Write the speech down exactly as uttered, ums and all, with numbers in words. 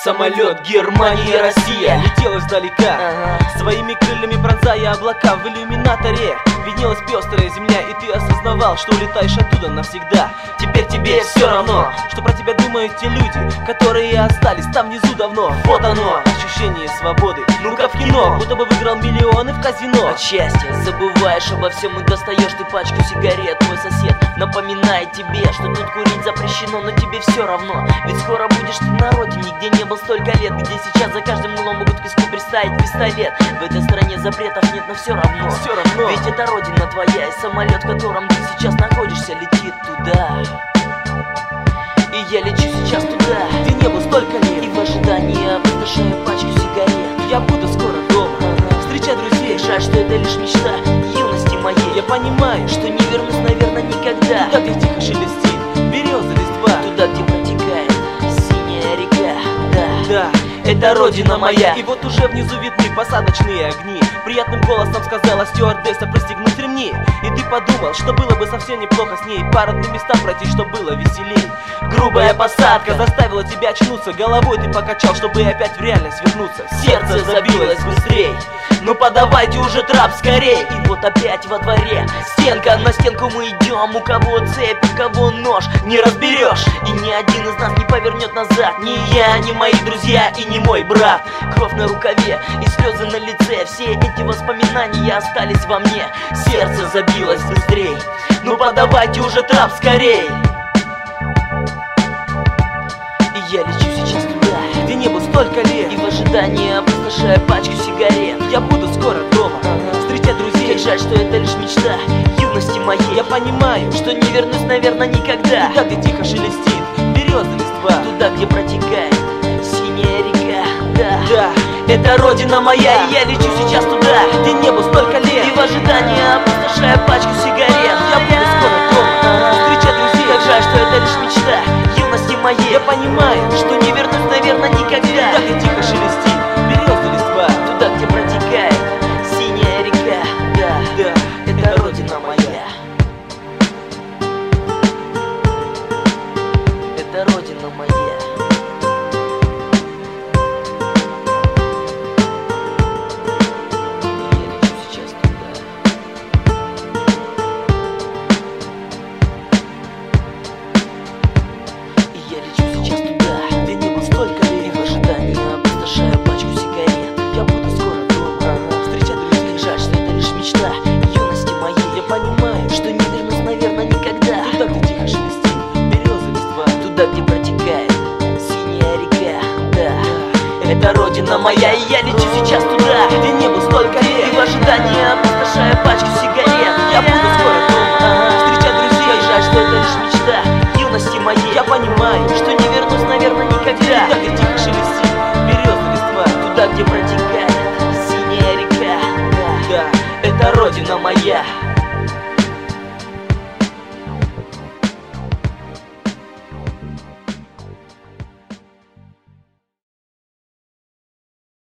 Самолет, Германия, Россия летел издалека, ага. Своими крыльями пронзая облака. В иллюминаторе виднелась пестрая земля, и ты осознавал, что улетаешь оттуда навсегда. Теперь тебе все равно, что про тебя думают те люди, которые остались там внизу давно. Вот оно, ощущение свободы, ну как в кино, будто бы выиграл миллионы в казино. От счастья забываешь обо всем и достаешь ты пачку сигарет. Твой сосед напоминает тебе, что тут курить запрещено, но тебе все равно, ведь скоро будешь ты на родине, где не был столько лет, где сейчас за каждым углом могут к виску приставить пистолет. В этой стране запретов нет, но все равно, все равно. Ведь это родина твоя, и самолет, в котором ты сейчас находишься, летит туда. И я лечу сейчас туда, где не было столько лет, и в ожидании опустошаю пачку сигарет. Я буду скоро дома, ага. Встречать друзей. Как жаль, что это лишь мечта юности моей. Я понимаю, что не вернусь, наверное, никогда. Туда, где тихо шелестит береза листва, туда, где протекает синяя река. Да, да, это родина моя. И вот уже внизу видны посадочные огни. Приятным голосом сказала стюардесса пристегнуть ремни. И ты подумал, что было бы совсем неплохо с ней по родным местам пройти, что было веселей. Грубая посадка заставила тебя очнуться, головой ты покачал, чтобы опять в реальность вернуться. Сердце забилось быстрей, ну подавайте уже трап скорей. И вот опять во дворе стенка на стенку мы идем. У кого цепь, у кого нож, не разберешь. И ни один из нас не повернет назад. Ни я, ни мои друзья и ни мой брат. Кровь на рукаве и слезы на лице. Все эти воспоминания остались во мне. Сердце забилось быстрей, ну подавайте уже трап скорей. И я лечу сейчас туда, где не было столько лет, и в ожидании опустошаю пачку сигарет. Я буду скоро дома, ага. Встречать друзей. Как жаль, что это лишь мечта юности моей. Я понимаю, что не вернусь, наверное, никогда. Туда, где тихо шелестит береза листва, туда, где протекает синяя река. Да, да, это родина моя, и я лечу сейчас туда, где не было столько лет, и в ожидании опустошаю пачку сигарет. Я буду скоро дома, ага. Встречать друзей. Как жаль, что это лишь мечта юности моей. Я понимаю, что не вернусь, наверное, никогда. Туда, где тихо шелестит береза листва, туда, где протекает синяя река. Да, да, это родина моя. Это родина моя. Где протекает синяя река. Да, это родина моя, и я лечу сейчас туда, где не было столько лет, и в ожидании опустошаю пачку сигарет. Я буду скоро дома, ага. Встречать друзей. Как жаль, что это лишь мечта юности моей. Я понимаю, что не вернусь, наверное, никогда. Туда, где тихо шелестит береза листва, туда, где протекает синяя река. Да, да, это родина моя.